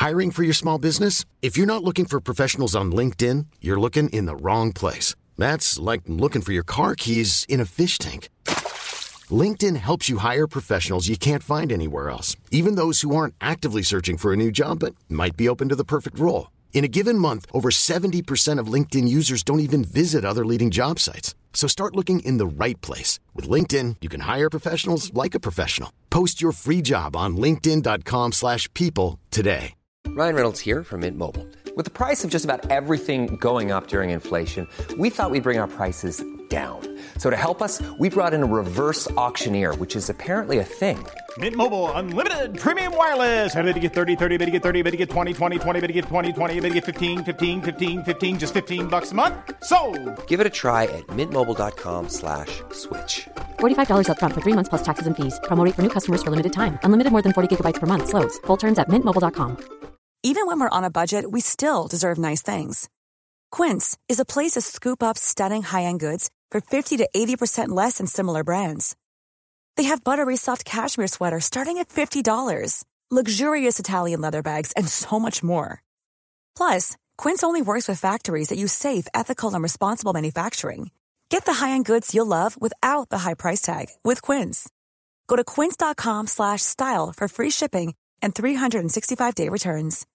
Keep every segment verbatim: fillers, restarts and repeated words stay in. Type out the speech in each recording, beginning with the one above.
Hiring for your small business? If you're not looking for professionals on LinkedIn, you're looking in the wrong place. That's like looking for your car keys in a fish tank. LinkedIn helps you hire professionals you can't find anywhere else, even those who aren't actively searching for a new job but might be open to the perfect role. In a given month, over seventy percent of LinkedIn users don't even visit other leading job sites. So start looking in the right place. With LinkedIn, you can hire professionals like a professional. Post your free job on linkedin dot com slash people today. Ryan Reynolds here from Mint Mobile. With the price of just about everything going up during inflation, we thought we'd bring our prices down. So to help us, we brought in a reverse auctioneer, which is apparently a thing. Mint Mobile Unlimited Premium Wireless. How to get thirty, thirty, how to get thirty, how to get twenty, twenty, twenty, how to get twenty, twenty, how to get fifteen, fifteen, fifteen, fifteen, just fifteen bucks a month? Sold! Give it a try at mintmobile.com slash switch. forty-five dollars up front for three months plus taxes and fees. Promo rate for new customers for limited time. Unlimited more than forty gigabytes per month. Slows full terms at mint mobile dot com. Even when we're on a budget, we still deserve nice things. Quince is a place to scoop up stunning high-end goods for fifty to eighty percent less than similar brands. They have buttery soft cashmere sweaters starting at fifty dollars, luxurious Italian leather bags, and so much more. Plus, Quince only works with factories that use safe, ethical, and responsible manufacturing. Get the high-end goods you'll love without the high price tag with Quince. Go to quince.com slash style for free shipping and three sixty-five day returns.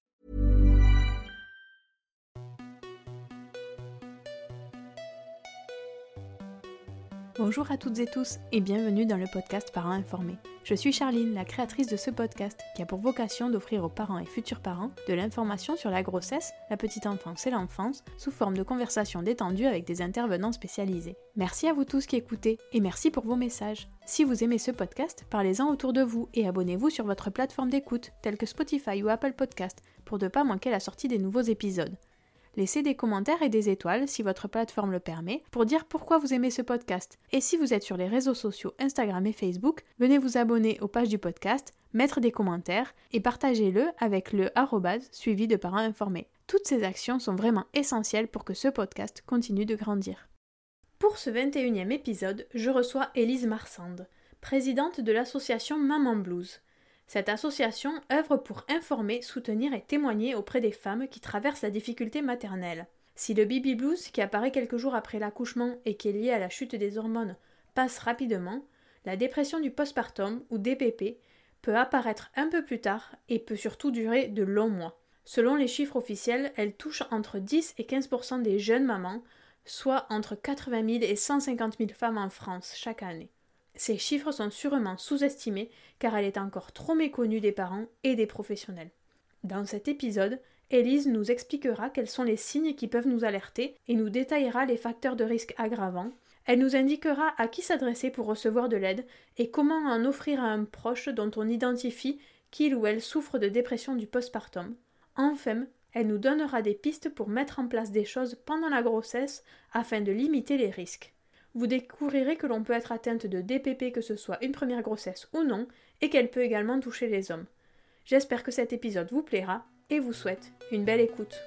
Bonjour à toutes et tous et bienvenue dans le podcast Parents Informés. Je suis Charline, la créatrice de ce podcast qui a pour vocation d'offrir aux parents et futurs parents de l'information sur la grossesse, la petite enfance et l'enfance sous forme de conversations détendues avec des intervenants spécialisés. Merci à vous tous qui écoutez et merci pour vos messages. Si vous aimez ce podcast, parlez-en autour de vous et abonnez-vous sur votre plateforme d'écoute telle que Spotify ou Apple Podcast pour ne pas manquer la sortie des nouveaux épisodes. Laissez des commentaires et des étoiles si votre plateforme le permet pour dire pourquoi vous aimez ce podcast. Et si vous êtes sur les réseaux sociaux Instagram et Facebook, venez vous abonner aux pages du podcast, mettre des commentaires et partagez-le avec le arrobase suivi de parents informés. Toutes ces actions sont vraiment essentielles pour que ce podcast continue de grandir. Pour ce vingt et unième épisode, je reçois Élise Marsande, présidente de l'association Maman Blues. Cette association œuvre pour informer, soutenir et témoigner auprès des femmes qui traversent la difficulté maternelle. Si le baby blues, qui apparaît quelques jours après l'accouchement et qui est lié à la chute des hormones, passe rapidement, la dépression du postpartum, ou D P P, peut apparaître un peu plus tard et peut surtout durer de longs mois. Selon les chiffres officiels, elle touche entre dix et quinze pour cent des jeunes mamans, soit entre quatre-vingt mille et cent cinquante mille femmes en France chaque année. Ces chiffres sont sûrement sous-estimés car elle est encore trop méconnue des parents et des professionnels. Dans cet épisode, Élise nous expliquera quels sont les signes qui peuvent nous alerter et nous détaillera les facteurs de risque aggravants. Elle nous indiquera à qui s'adresser pour recevoir de l'aide et comment en offrir à un proche dont on identifie qu'il ou elle souffre de dépression du postpartum. Enfin, elle nous donnera des pistes pour mettre en place des choses pendant la grossesse afin de limiter les risques. Vous découvrirez que l'on peut être atteinte de D P P que ce soit une première grossesse ou non, et qu'elle peut également toucher les hommes. J'espère que cet épisode vous plaira et vous souhaite une belle écoute.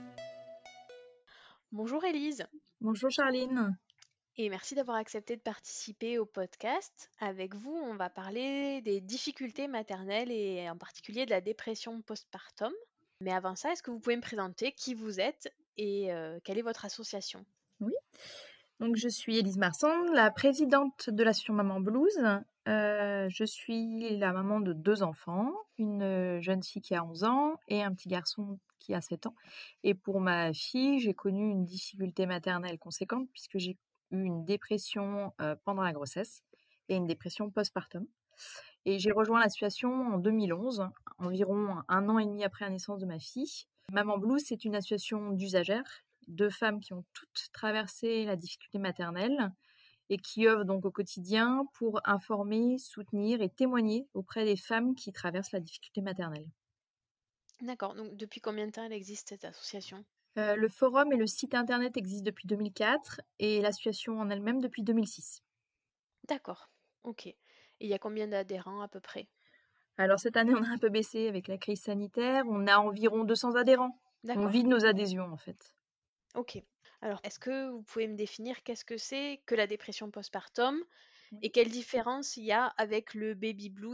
Bonjour Élise. Bonjour Charline. Et merci d'avoir accepté de participer au podcast. Avec vous, on va parler des difficultés maternelles et en particulier de la dépression postpartum. Mais avant ça, est-ce que vous pouvez me présenter qui vous êtes et euh, quelle est votre association ? Oui. Donc, je suis Élise Marsande, la présidente de l'association Maman Blues. Euh, je suis la maman de deux enfants, une jeune fille qui a onze ans et un petit garçon qui a sept ans. Et pour ma fille, j'ai connu une difficulté maternelle conséquente puisque j'ai eu une dépression euh, pendant la grossesse et une dépression postpartum. Et j'ai rejoint l'association en deux mille onze, environ un an et demi après la naissance de ma fille. Maman Blues, c'est une association d'usagères, de femmes qui ont toutes traversé la difficulté maternelle et qui œuvrent donc au quotidien pour informer, soutenir et témoigner auprès des femmes qui traversent la difficulté maternelle. D'accord, donc depuis combien de temps elle existe cette association ? euh, Le forum et le site internet existent depuis deux mille quatre et l'association en elle-même depuis deux mille six. D'accord, ok. Et il y a combien d'adhérents à peu près ? Alors cette année on a un peu baissé avec la crise sanitaire, on a environ deux cents adhérents. D'accord. On vide nos adhésions en fait. Ok. Alors, est-ce que vous pouvez me définir qu'est-ce que c'est que la dépression postpartum et quelle différence il y a avec le baby blues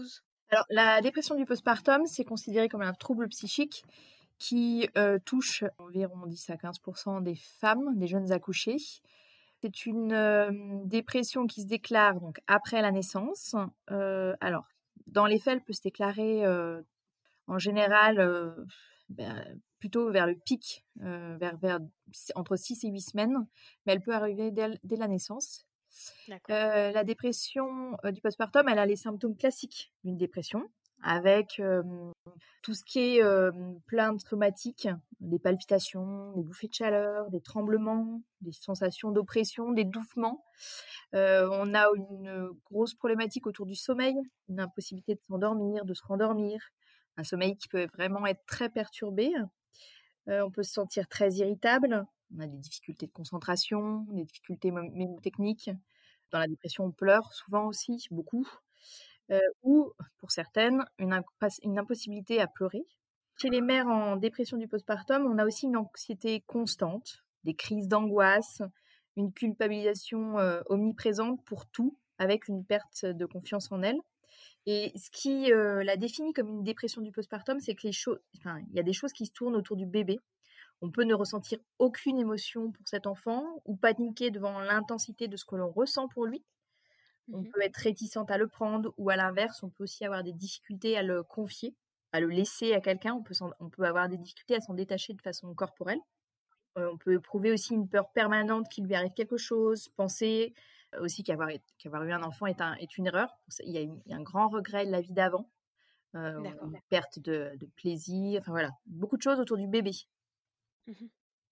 Alors, la dépression du postpartum, c'est considéré comme un trouble psychique qui euh, touche environ dix à quinze pour cent des femmes, des jeunes accouchées. C'est une euh, dépression qui se déclare donc après la naissance. Euh, alors, dans les faits, elle peut se déclarer euh, en général euh, ben, plutôt vers le pic, euh, vers, vers entre six et huit semaines, mais elle peut arriver dès, dès la naissance. Euh, la dépression euh, du postpartum, elle a les symptômes classiques d'une dépression, avec euh, tout ce qui est euh, plaintes somatiques, des palpitations, des bouffées de chaleur, des tremblements, des sensations d'oppression, des étouffements. Euh, on a une grosse problématique autour du sommeil, une impossibilité de s'endormir, de se rendormir, un sommeil qui peut vraiment être très perturbé. Euh, on peut se sentir très irritable, on a des difficultés de concentration, des difficultés mémotechniques. Dans la dépression, on pleure souvent aussi, beaucoup. Euh, ou, pour certaines, une, imp- une impossibilité à pleurer. Chez les mères en dépression du postpartum, on a aussi une anxiété constante, des crises d'angoisse, une culpabilisation euh, omniprésente pour tout, avec une perte de confiance en elle. Et ce qui euh, la définit comme une dépression du postpartum, c'est que les choses, enfin, il y a des choses qui se tournent autour du bébé. On peut ne ressentir aucune émotion pour cet enfant ou paniquer devant l'intensité de ce que l'on ressent pour lui. On peut être réticente à le prendre ou à l'inverse, on peut aussi avoir des difficultés à le confier, à le laisser à quelqu'un. On peut, on peut avoir des difficultés à s'en détacher de façon corporelle. Euh, on peut éprouver aussi une peur permanente qu'il lui arrive quelque chose, penser euh, aussi qu'avoir, qu'avoir eu un enfant est, un, est une erreur. Il y, a une, il y a un grand regret de la vie d'avant, euh, une perte de, de plaisir, enfin voilà, beaucoup de choses autour du bébé. Mmh.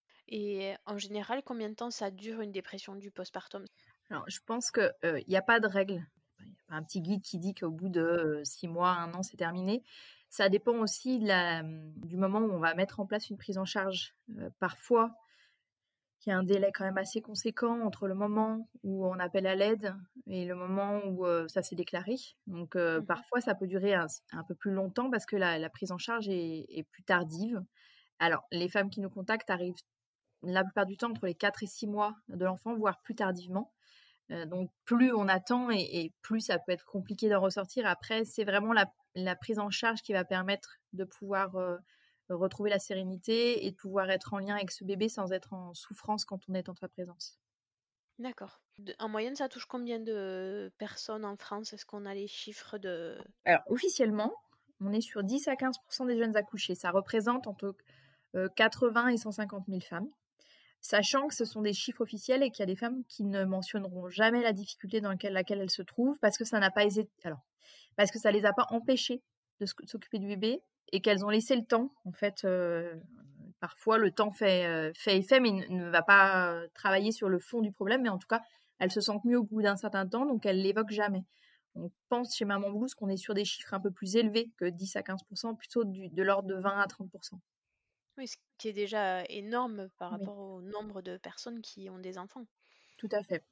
Et en général, combien de temps ça dure une dépression du postpartum? Alors, je pense qu'il n'y euh, a pas de règle. Il n'y a pas un petit guide qui dit qu'au bout de euh, six mois, un an, c'est terminé. Ça dépend aussi de la, du moment où on va mettre en place une prise en charge. Euh, parfois, il y a un délai quand même assez conséquent entre le moment où on appelle à l'aide et le moment où euh, ça s'est déclaré. Donc, euh, mmh. parfois, ça peut durer un, un peu plus longtemps parce que la, la prise en charge est, est plus tardive. Alors, les femmes qui nous contactent arrivent la plupart du temps entre les quatre et six mois de l'enfant, voire plus tardivement. Euh, donc, plus on attend et, et plus ça peut être compliqué d'en ressortir. Après, c'est vraiment la, la prise en charge qui va permettre de pouvoir euh, retrouver la sérénité et de pouvoir être en lien avec ce bébé sans être en souffrance quand on est en sa présence. D'accord. De, en moyenne, ça touche combien de personnes en France? Est-ce qu'on a les chiffres de... Alors, officiellement, on est sur dix à quinze pour cent des jeunes accouchés. Ça représente entre euh, quatre-vingts et cent cinquante mille femmes. Sachant que ce sont des chiffres officiels et qu'il y a des femmes qui ne mentionneront jamais la difficulté dans laquelle, laquelle elles se trouvent parce que ça n'a pas hésité, alors parce que ça les a pas empêchées de s'occuper du bébé et qu'elles ont laissé le temps. En fait, euh, parfois le temps fait euh, fait effet, mais ne, ne va pas euh, travailler sur le fond du problème. Mais en tout cas, elles se sentent mieux au bout d'un certain temps, donc elles l'évoquent jamais. On pense chez Maman Blues qu'on est sur des chiffres un peu plus élevés que dix à quinze pour cent, plutôt du, de l'ordre de vingt à trente pour cent. Oui, ce qui est déjà énorme par Oui. rapport au nombre de personnes qui ont des enfants. Tout à fait.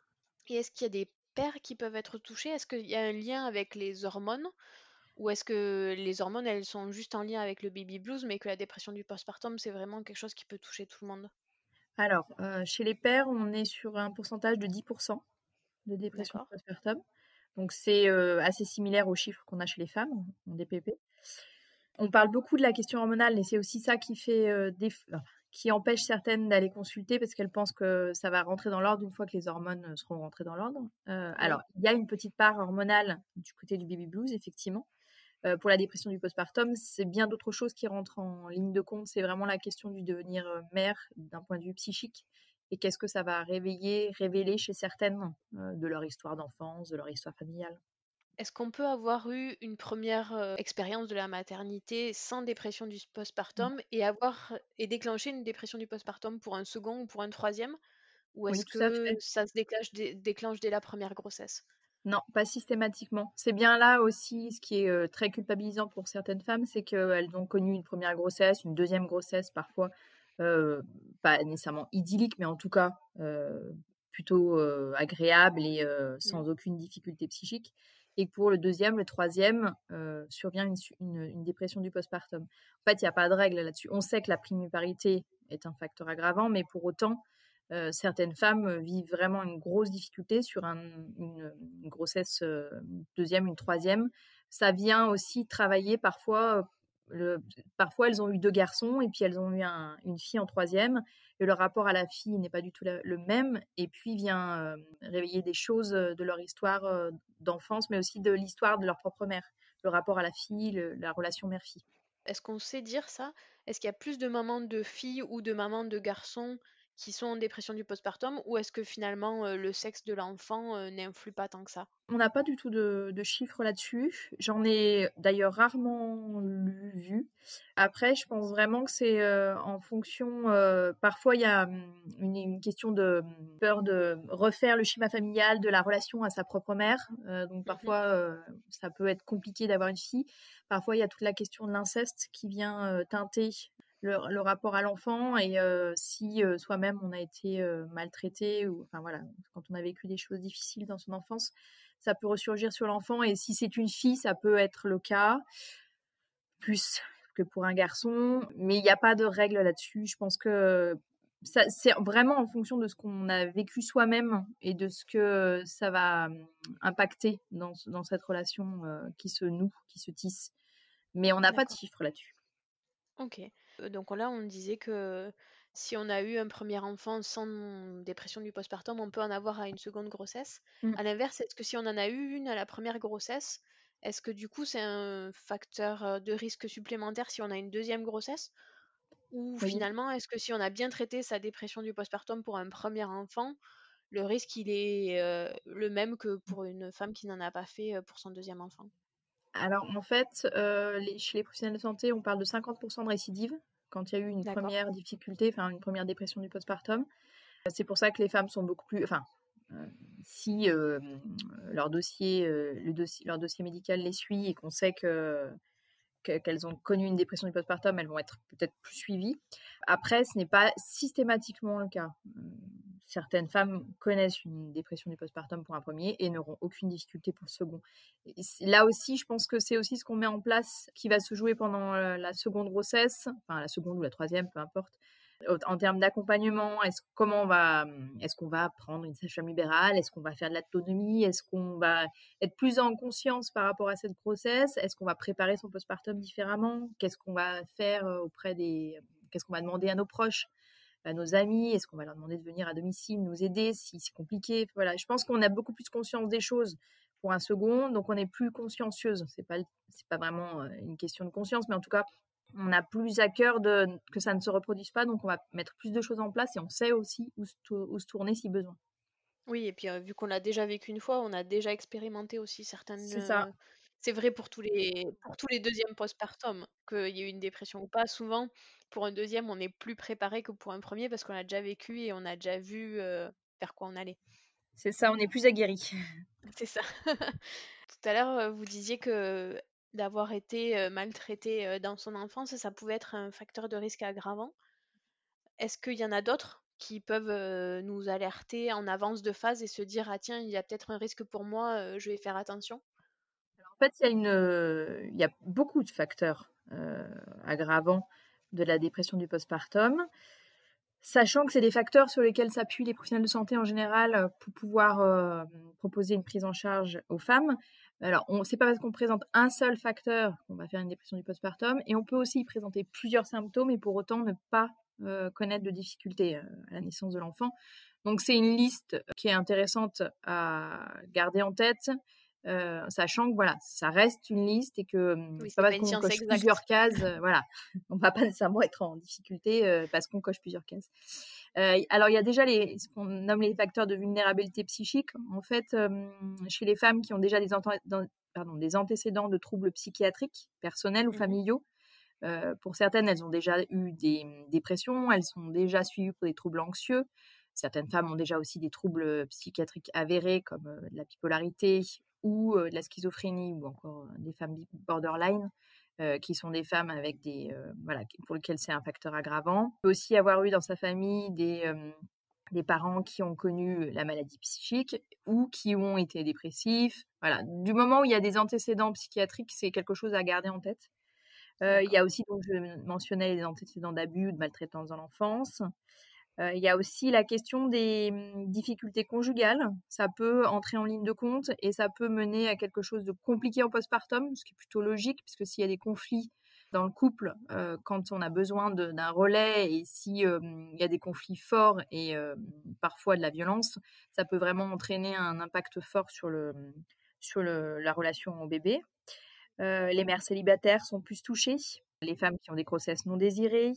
Et est-ce qu'il y a des pères qui peuvent être touchés? Est-ce qu'il y a un lien avec les hormones? Ou est-ce que les hormones, elles sont juste en lien avec le baby blues, mais que la dépression du postpartum, c'est vraiment quelque chose qui peut toucher tout le monde? Alors, euh, chez les pères, on est sur un pourcentage de dix pour cent de dépression D'accord. postpartum. Donc, c'est euh, assez similaire aux chiffres qu'on a chez les femmes en D P P. On parle beaucoup de la question hormonale et c'est aussi ça qui fait euh, des... qui empêche certaines d'aller consulter parce qu'elles pensent que ça va rentrer dans l'ordre une fois que les hormones seront rentrées dans l'ordre. Euh, oui. Alors, il y a une petite part hormonale du côté du baby blues, effectivement. Euh, pour la dépression du postpartum, c'est bien d'autres choses qui rentrent en ligne de compte. C'est vraiment la question du devenir mère d'un point de vue psychique et qu'est-ce que ça va réveiller, révéler chez certaines euh, de leur histoire d'enfance, de leur histoire familiale. Est-ce qu'on peut avoir eu une première euh, expérience de la maternité sans dépression du postpartum mmh. et avoir et déclencher une dépression du postpartum pour un second ou pour un troisième? Ou est-ce oui, que ça se déclenche dès, déclenche dès la première grossesse? Non, pas systématiquement. C'est bien là aussi ce qui est euh, très culpabilisant pour certaines femmes, c'est qu'elles ont connu une première grossesse, une deuxième grossesse parfois, euh, pas nécessairement idyllique, mais en tout cas euh, plutôt euh, agréable et euh, sans mmh. aucune difficulté psychique. Et pour le deuxième, le troisième, euh, survient une, une, une dépression du postpartum. En fait, il n'y a pas de règle là-dessus. On sait que la primiparité est un facteur aggravant, mais pour autant, Euh, certaines femmes vivent vraiment une grosse difficulté sur un, une, une grossesse euh, deuxième, une troisième. Ça vient aussi travailler parfois. Le, parfois, elles ont eu deux garçons et puis elles ont eu un, une fille en troisième. Et le rapport à la fille n'est pas du tout la, le même. Et puis vient euh, réveiller des choses de leur histoire euh, d'enfance, mais aussi de l'histoire de leur propre mère. Le rapport à la fille, le, la relation mère-fille. Est-ce qu'on sait dire ça? Est-ce qu'il y a plus de mamans de filles ou de mamans de garçons qui sont en dépression du postpartum, ou est-ce que finalement euh, le sexe de l'enfant euh, n'influe pas tant que ça? On n'a pas du tout de, de chiffres là-dessus. J'en ai d'ailleurs rarement lu, vu. Après, je pense vraiment que c'est euh, en fonction... Euh, parfois, il y a une, une question de peur de refaire le schéma familial de la relation à sa propre mère. Euh, donc parfois, euh, ça peut être compliqué d'avoir une fille. Parfois, il y a toute la question de l'inceste qui vient euh, teinter le, le rapport à l'enfant, et euh, si euh, soi-même on a été euh, maltraité, ou enfin voilà, quand on a vécu des choses difficiles dans son enfance, ça peut ressurgir sur l'enfant. Et si c'est une fille, ça peut être le cas plus que pour un garçon, mais il n'y a pas de règle là-dessus. Je pense que ça, c'est vraiment en fonction de ce qu'on a vécu soi-même et de ce que ça va impacter dans, dans cette relation euh, qui se noue, qui se tisse. Mais on n'a pas de chiffres là-dessus. Ok. Donc là, on disait que si on a eu un premier enfant sans dépression du postpartum, on peut en avoir à une seconde grossesse. Mm. À l'inverse, est-ce que si on en a eu une à la première grossesse, est-ce que du coup c'est un facteur de risque supplémentaire si on a une deuxième grossesse? Ou Oui. finalement, est-ce que si on a bien traité sa dépression du postpartum pour un premier enfant, le risque il est euh, le même que pour une femme qui n'en a pas fait euh, pour son deuxième enfant? Alors, en fait, euh, les, chez les professionnels de santé, on parle de cinquante pour cent de récidive quand il y a eu une D'accord. première difficulté, enfin une première dépression du postpartum. C'est pour ça que les femmes sont beaucoup plus... Enfin, euh, si euh, leur, dossier, euh, le dossier, leur dossier médical les suit et qu'on sait que, que, qu'elles ont connu une dépression du postpartum, elles vont être peut-être plus suivies. Après, ce n'est pas systématiquement le cas. Euh, certaines femmes connaissent une dépression du postpartum pour un premier et n'auront aucune difficulté pour le second. Et là aussi, je pense que c'est aussi ce qu'on met en place qui va se jouer pendant la seconde grossesse, enfin la seconde ou la troisième, peu importe. En termes d'accompagnement, est-ce, comment on va, est-ce qu'on va prendre une sage-femme libérale? Est-ce qu'on va faire de l'autonomie? Est-ce qu'on va être plus en conscience par rapport à cette grossesse? Est-ce qu'on va préparer son postpartum différemment? Qu'est-ce qu'on va faire auprès des... Qu'est-ce qu'on va demander à nos proches, à nos amis? Est-ce qu'on va leur demander de venir à domicile, nous aider si c'est compliqué? Voilà, je pense qu'on a beaucoup plus conscience des choses pour un second, donc on est plus consciencieuse. C'est pas, c'est pas vraiment une question de conscience, mais en tout cas, on a plus à cœur de, que ça ne se reproduise pas, donc on va mettre plus de choses en place et on sait aussi où se, où se tourner si besoin. Oui, et puis euh, vu qu'on l'a déjà vécu une fois, on a déjà expérimenté aussi certaines... C'est ça. euh, C'est vrai pour tous les, pour tous les deuxièmes postpartum, qu'il y ait eu une dépression ou pas. Souvent, pour un deuxième, on est plus préparé que pour un premier parce qu'on a déjà vécu et on a déjà vu euh, vers quoi on allait. C'est ça, on est plus aguerri. C'est ça. Tout à l'heure, euh, vous disiez que d'avoir été euh, maltraité euh, dans son enfance, ça pouvait être un facteur de risque aggravant. Est-ce qu'il y en a d'autres qui peuvent euh, nous alerter en avance de phase et se dire, ah tiens, il y a peut-être un risque pour moi, euh, je vais faire attention? Alors, en fait, il y a, une, il y a beaucoup de facteurs euh, aggravants de la dépression du postpartum, sachant que c'est des facteurs sur lesquels s'appuient les professionnels de santé en général pour pouvoir euh, proposer une prise en charge aux femmes. Alors, on, c'est pas parce qu'on présente un seul facteur qu'on va faire une dépression du postpartum, et on peut aussi y présenter plusieurs symptômes et pour autant ne pas euh, connaître de difficultés euh, à la naissance de l'enfant. Donc, c'est une liste qui est intéressante à garder en tête, euh, sachant que voilà, ça reste une liste et que Oui, c'est pas parce qu'on coche exacte. plusieurs cases, euh, voilà, on va pas nécessairement être en difficulté euh, parce qu'on coche plusieurs cases. Euh, alors, il y a déjà les, ce qu'on nomme les facteurs de vulnérabilité psychique. En fait, euh, chez les femmes qui ont déjà des, anta- dans, pardon, des antécédents de troubles psychiatriques, personnels ou mmh. familiaux, euh, pour certaines, elles ont déjà eu des dépressions, elles sont déjà suivies pour des troubles anxieux. Certaines femmes ont déjà aussi des troubles psychiatriques avérés comme euh, de la bipolarité ou euh, de la schizophrénie ou encore euh, des femmes borderline. Euh, qui sont des femmes avec des euh, voilà pour lesquelles c'est un facteur aggravant. Il peut aussi avoir eu dans sa famille des euh, des parents qui ont connu la maladie psychique ou qui ont été dépressifs. Voilà, du moment où il y a des antécédents psychiatriques, c'est quelque chose à garder en tête. Euh, il y a aussi, donc je mentionnais, les antécédents d'abus ou de maltraitance dans l'enfance. Euh, Il y a aussi la question des hum, difficultés conjugales. Ça peut entrer en ligne de compte et ça peut mener à quelque chose de compliqué en postpartum, ce qui est plutôt logique, puisque s'il y a des conflits dans le couple, euh, quand on a besoin de- d'un relais et si euh, il y a des conflits forts et euh, parfois de la violence, ça peut vraiment entraîner un impact fort sur, le, sur le- la relation au bébé. Euh, les mères célibataires sont plus touchées, les femmes qui ont des grossesses non désirées.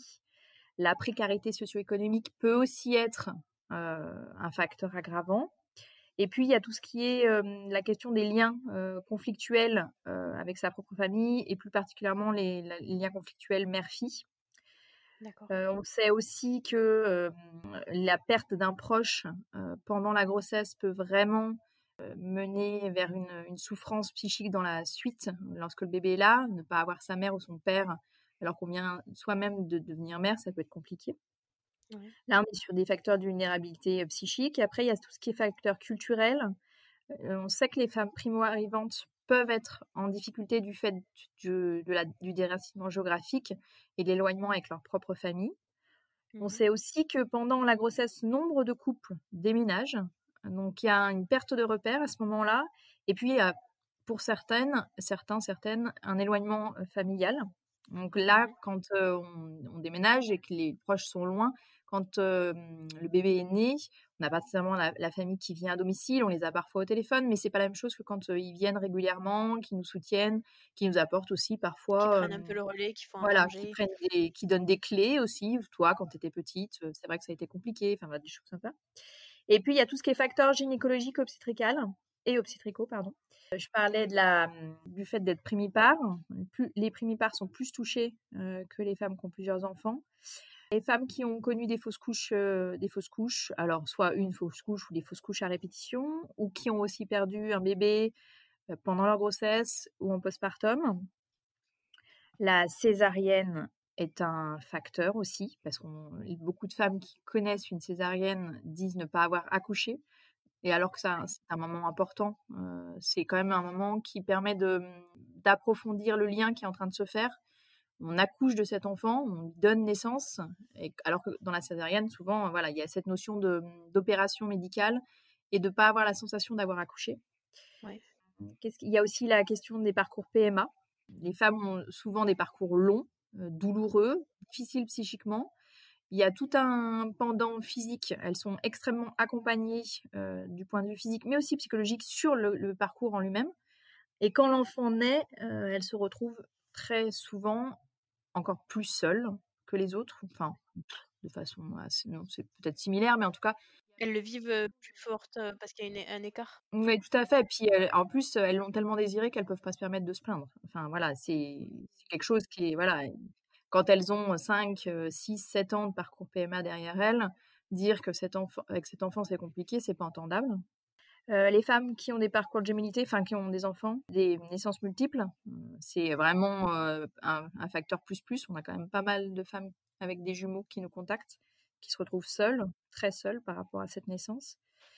La précarité socio-économique peut aussi être euh, un facteur aggravant. Et puis, il y a tout ce qui est euh, la question des liens euh, conflictuels euh, avec sa propre famille et plus particulièrement les, la- les liens conflictuels mère-fille. D'accord. Euh, on sait aussi que euh, la perte d'un proche euh, pendant la grossesse peut vraiment euh, mener vers une, une souffrance psychique dans la suite lorsque le bébé est là. Ne pas avoir sa mère ou son père alors qu'on vient soi-même de devenir mère, ça peut être compliqué. Ouais. Là, on est sur des facteurs de vulnérabilité euh, psychique. Et après, il y a tout ce qui est facteur culturel. Euh, on sait que les femmes primo-arrivantes peuvent être en difficulté du fait du, de la, du déracinement géographique et de l'éloignement avec leur propre famille. On Mhm. sait aussi que pendant la grossesse, nombre de couples déménagent. Donc, il y a une perte de repères à ce moment-là. Et puis, il y a pour certaines, certains, certaines, un éloignement euh, familial. Donc là, Mhm. quand euh, on, on déménage et que les proches sont loin, quand euh, le bébé est né, on n'a pas nécessairement la, la famille qui vient à domicile, on les a parfois au téléphone, mais c'est pas la même chose que quand euh, ils viennent régulièrement, qui nous soutiennent, qui nous apportent aussi Qui parfois, prennent euh, un peu le relais, qui font à voilà, qui manger. prennent des, qui donnent des clés aussi. Toi, quand tu étais petite, euh, c'est vrai que ça a été compliqué, enfin voilà, des choses sympas. Et puis il y a tout ce qui est facteurs gynécologiques obstétrical et obstétricaux, pardon. Euh, Je parlais de la, du fait d'être primipare. Plus, les primipares sont plus touchées euh, que les femmes qui ont plusieurs enfants. Les femmes qui ont connu des fausses couches, euh, des fausses couches, alors soit une fausse couche ou des fausses couches à répétition, ou qui ont aussi perdu un bébé euh, pendant leur grossesse ou en postpartum. La césarienne est un facteur aussi, parce que beaucoup de femmes qui connaissent une césarienne disent ne pas avoir accouché. Et alors que ça, c'est un moment important, euh, c'est quand même un moment qui permet de, d'approfondir le lien qui est en train de se faire. On accouche de cet enfant, on lui donne naissance, et, alors que dans la césarienne, souvent, voilà, il y a cette notion de, d'opération médicale et de ne pas avoir la sensation d'avoir accouché. Ouais. Qu'est-ce qu'il y a aussi la question des parcours P M A. Les femmes ont souvent des parcours longs, euh, douloureux, difficiles psychiquement. Il y a tout un pendant physique. Elles sont extrêmement accompagnées euh, du point de vue physique, mais aussi psychologique sur le, le parcours en lui-même. Et quand l'enfant naît, euh, elles se retrouvent très souvent encore plus seules que les autres. Enfin, de façon assez, non, c'est peut-être similaire, mais en tout cas, Elles le vivent euh, plus forte euh, parce qu'il y a une- un écart. oui, tout à fait. Et puis, elles- en plus, elles l'ont tellement désiré qu'elles peuvent pas se permettre de se plaindre. Enfin, voilà, c'est c'est quelque chose qui est, voilà, quand elles ont cinq, six, sept ans de parcours P M A derrière elles, dire que cet enfant, avec cet enfant c'est compliqué, c'est pas entendable. Euh, les femmes qui ont des parcours de gémellité, enfin qui ont des enfants, des naissances multiples, euh, c'est vraiment euh, un, un facteur plus plus. On a quand même pas mal de femmes avec des jumeaux qui nous contactent, qui se retrouvent seules, très seules par rapport à cette naissance.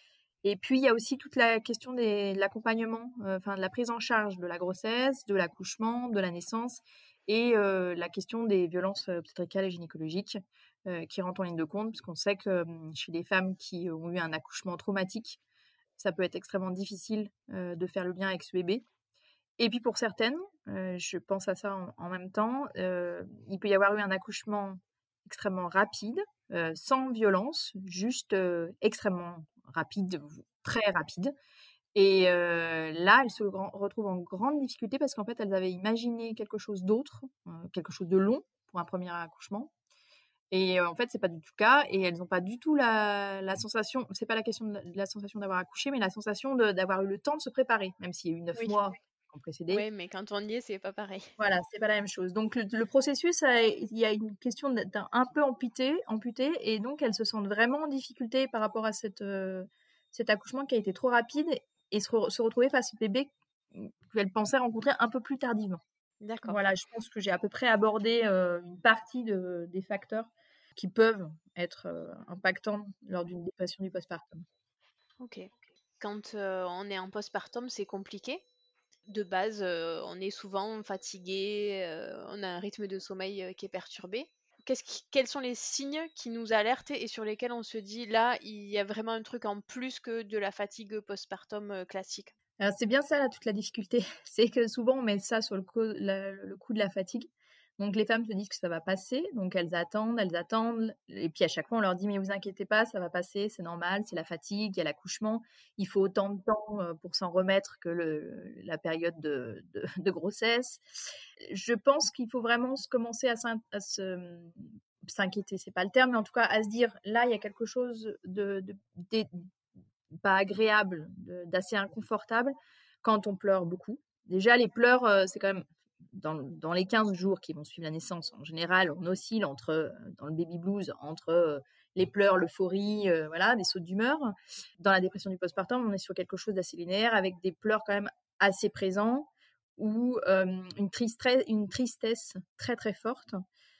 Et puis, il y a aussi toute la question des, de l'accompagnement, euh, enfin de la prise en charge de la grossesse, de l'accouchement, de la naissance, et euh, la question des violences obstétricales et gynécologiques euh, qui rentrent en ligne de compte, parce qu'on sait que euh, chez les femmes qui ont eu un accouchement traumatique, ça peut être extrêmement difficile euh, de faire le lien avec ce bébé. Et puis pour certaines, euh, je pense à ça en, en même temps, euh, il peut y avoir eu un accouchement extrêmement rapide, euh, sans violence, juste euh, extrêmement rapide, très rapide. Et euh, là, elles se grand- retrouvent en grande difficulté parce qu'en fait, elles avaient imaginé quelque chose d'autre, euh, quelque chose de long pour un premier accouchement. Et euh, en fait, c'est pas du tout le cas. Et elles n'ont pas du tout la, la sensation, c'est pas la question de la, de la sensation d'avoir accouché, mais la sensation de- d'avoir eu le temps de se préparer, même s'il y a eu neuf Oui. mois qui ont précédé. Ouais, mais quand on y est, c'est pas pareil. Voilà, c'est pas la même chose. Donc le, le processus, a- il y a une question d'être un un peu amputé, amputé, et donc elles se sentent vraiment en difficulté par rapport à cette, euh, cet accouchement qui a été trop rapide et se, re- se retrouver face au bébé qu'elles pensaient rencontrer un peu plus tardivement. D'accord. Voilà, je pense que j'ai à peu près abordé euh, une partie de, des facteurs qui peuvent être euh, impactants lors d'une dépression du postpartum. Ok. Quand euh, on est en postpartum, c'est compliqué. De base, euh, on est souvent fatigué, euh, on a un rythme de sommeil euh, qui est perturbé. qu'est-ce qui quels sont les signes qui nous alertent et sur lesquels on se dit: «Là, il y a vraiment un truc en plus que de la fatigue postpartum, heu, classique»? Alors c'est bien ça là toute la difficulté, c'est que souvent on met ça sur le co le le coup de la fatigue. Donc les femmes se disent que ça va passer, donc elles attendent, elles attendent et puis à chaque fois on leur dit: «Mais vous inquiétez pas, ça va passer, c'est normal, c'est la fatigue, il y a l'accouchement, il faut autant de temps, heu, pour s'en remettre que le la période de de de grossesse». Je pense qu'il faut vraiment se commencer à s'in à se, mmh, s'inquiéter, c'est pas le terme, mais en tout cas à se dire: «Là, il y a quelque chose de de dé pas agréable, de d'assez inconfortable quand on pleure beaucoup». Déjà les pleurs, heu, c'est quand même dans dans les quinze jours qui vont suivre la naissance, en général, on oscille entre, heu, dans le baby blues, entre, heu, les pleurs, l'euphorie, heu, voilà, des sautes d'humeur. Dans la dépression du postpartum, on est sur quelque chose d'assez linéaire avec des pleurs quand même assez présents ou, hem, une tristre une tristesse très, très forte.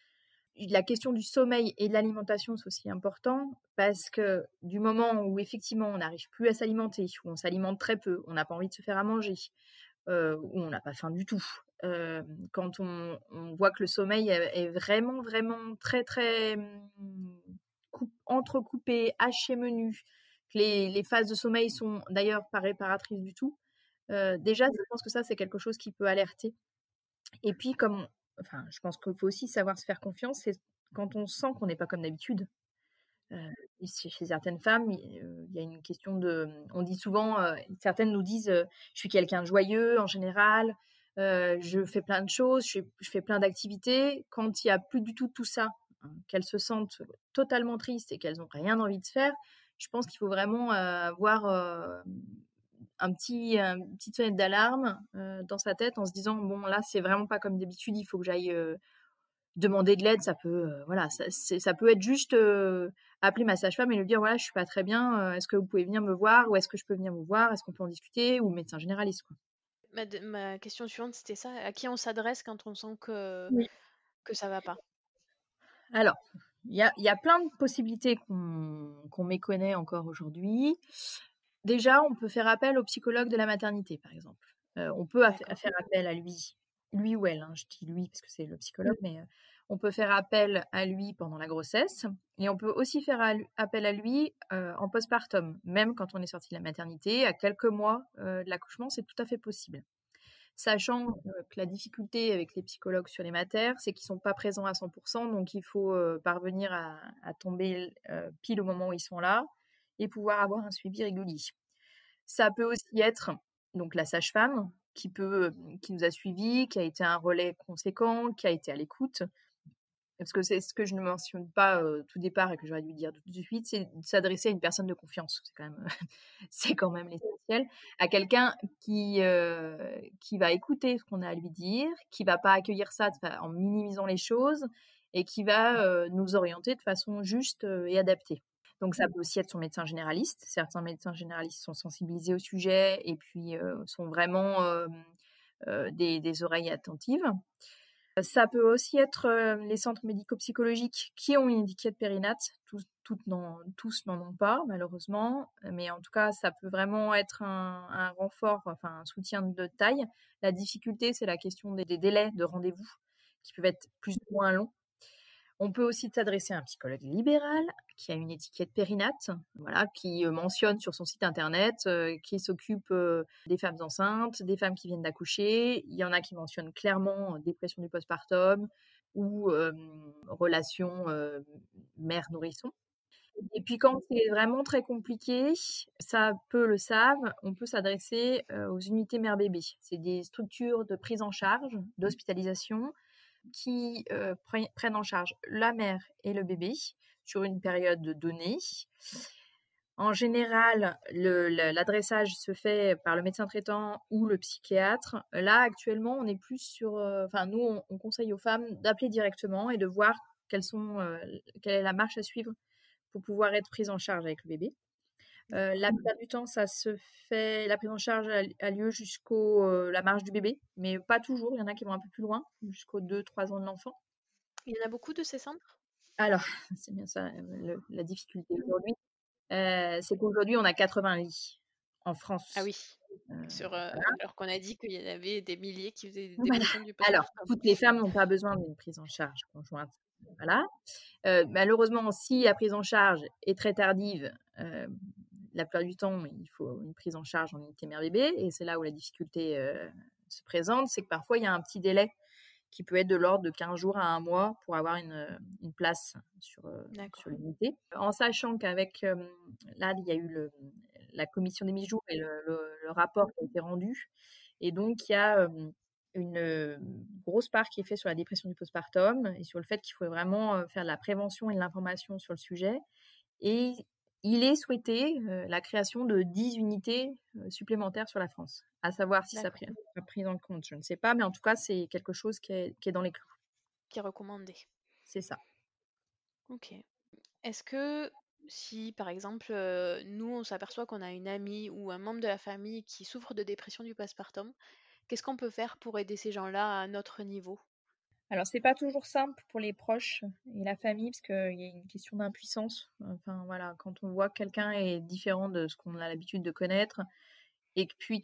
La question du sommeil et de l'alimentation, c'est aussi important parce que du moment où effectivement on n'arrive plus à s'alimenter, où on s'alimente très peu, on n'a pas envie de se faire à manger, heu, où on n'a pas faim du tout, hem, quand on on voit que le sommeil est est vraiment, vraiment très, très, mmh, coup entrecoupé, haché menu, que les les phases de sommeil sont d'ailleurs pas réparatrices du tout, heu, déjà je pense que ça, c'est quelque chose qui peut alerter et puis comme enfin, je pense qu'il faut aussi savoir se faire confiance, c'est quand on sent qu'on n'est pas comme d'habitude. Heu, chez chez certaines femmes, il heu, il y a une question de on dit souvent, heu, certaines nous disent, heu: «Je suis quelqu'un de joyeux en général, heu, je fais plein de choses, je fais je fais plein d'activités». Quand il y a plus du tout tout ça, hein, qu'elles se sentent totalement tristes et qu'elles ont rien envie de faire, je pense qu'il faut vraiment, heu, avoir, heu, un petit, heu, une petite sonnette d'alarme, heu, dans sa tête en se disant: «Bon là, c'est vraiment pas comme d'habitude, il faut que j'aille, heu, demander de l'aide». Ça peut, heu, voilà, ça c'est ça peut être juste, heu, appeler ma sage-femme et lui dire: «Voilà, je suis pas très bien, heu, est-ce que vous pouvez venir me voir? Ou est-ce que je peux venir vous voir? Est-ce qu'on peut en discuter?» ou médecin généraliste, quoi. Ma de ma question suivante, c'était ça, à qui on s'adresse quand on sent que Oui. que ça va pas? Alors, il y a il y a plein de possibilités qu'on qu'on méconnaît encore aujourd'hui. Déjà, on peut faire appel au psychologue de la maternité, par exemple. Heu, on peut aff D'accord. faire appel à lui, lui ou elle, hein, je dis lui parce que c'est le psychologue, mais heu, on peut faire appel à lui pendant la grossesse et on peut aussi faire à lu appel à lui, heu, en postpartum. Même quand on est sorti de la maternité, à quelques mois, heu, de l'accouchement, c'est tout à fait possible. Sachant, heu, que la difficulté avec les psychologues sur les maters, c'est qu'ils sont pas présents à cent pour cent, donc il faut, heu, parvenir à à tomber, heu, pile au moment où ils sont là et pouvoir avoir un suivi régulier. Ça peut aussi être donc la sage-femme qui peut, heu, qui nous a suivis, qui a été un relais conséquent, qui a été à l'écoute. Parce que c'est ce que je ne mentionne pas, heu, au tout départ et que j'aurais dû dire tout de suite, c'est de s'adresser à une personne de confiance. C'est quand même, c'est quand même l'essentiel. À quelqu'un qui, heu, qui va écouter ce qu'on a à lui dire, qui va pas accueillir ça de fa en minimisant les choses et qui va, heu, nous orienter de façon juste, heu, et adaptée. Donc ça peut aussi être son médecin généraliste. Certains médecins généralistes sont sensibilisés au sujet et puis, heu, sont vraiment, hem, heu, des des oreilles attentives. Ça peut aussi être, heu, les centres médico-psychologiques qui ont une étiquette périnate. Tous toutes n'en tous n'en ont pas malheureusement, mais en tout cas, ça peut vraiment être un un renfort, enfin un soutien de taille. La difficulté, c'est la question des des délais de rendez-vous qui peuvent être plus ou moins longs. On peut aussi s'adresser à un psychologue libéral qui a une étiquette périnate, voilà, qui, heu, mentionne sur son site internet, heu, qui s'occupe, heu, des femmes enceintes, des femmes qui viennent d'accoucher. Il y en a qui mentionnent clairement, heu, dépression du postpartum ou, hem, relation, heu, mère-nourrisson. Et puis quand c'est vraiment très compliqué, ça peu le savent, on peut s'adresser, heu, aux unités mère-bébé. C'est des structures de prise en charge, d'hospitalisation qui, heu, pre prennent en charge la mère et le bébé sur une période donnée. En général, le le l'adressage se fait par le médecin traitant ou le psychiatre. Là, actuellement, on est plus sur, heu, enfin nous, on on conseille aux femmes d'appeler directement et de voir quelles sont, heu, quelle est la marche à suivre pour pouvoir être prises en charge avec le bébé. Heu, la plupart du temps, ça se fait la prise en charge a a lieu jusqu'au, heu, la marche du bébé, mais pas toujours. Il y en a qui vont un peu plus loin, jusqu'aux deux trois ans de l'enfant. Il y en a beaucoup de ces centres? Alors, c'est bien ça, le la difficulté aujourd'hui, heu, c'est qu'aujourd'hui, on a quatre-vingts lits en Ah France. oui, Heu, sur, heu, voilà. alors qu'on a dit qu'il y en avait des milliers qui faisaient des Voilà. dépressions du Alors, postpartum. toutes les femmes n'ont pas besoin d'une prise en charge conjointe. voilà. Euh, malheureusement, si la prise en charge est très tardive, euh, la plupart du temps, il faut une prise en charge en unité mère-bébé. Et c'est là où la difficulté euh, se présente, c'est que parfois, il y a un petit délai qui peut être de l'ordre de quinze jours à un mois pour avoir une, une place sur, euh, sur l'unité. En sachant qu'avec, euh, là, il y a eu le, la commission des mi-jours et le, le, le rapport qui a été rendu. Et donc, il y a euh, une euh, grosse part qui est faite sur la dépression du postpartum et sur le fait qu'il faut vraiment euh, faire de la prévention et de l'information sur le sujet. Et il est souhaité euh, la création de dix unités euh, supplémentaires sur la France. À savoir si D'accord. ça sera pris en compte, je ne sais pas, mais en tout cas, c'est quelque chose qui est, qui est dans les clous. Qui est recommandé. C'est ça. Ok. Est-ce que si, par exemple, euh, nous, on s'aperçoit qu'on a une amie ou un membre de la famille qui souffre de dépression du postpartum, qu'est-ce qu'on peut faire pour aider ces gens-là à notre niveau ? Alors, c'est pas toujours simple pour les proches et la famille, parce qu'il y a une question d'impuissance. Enfin, voilà, quand on voit que quelqu'un est différent de ce qu'on a l'habitude de connaître, et puis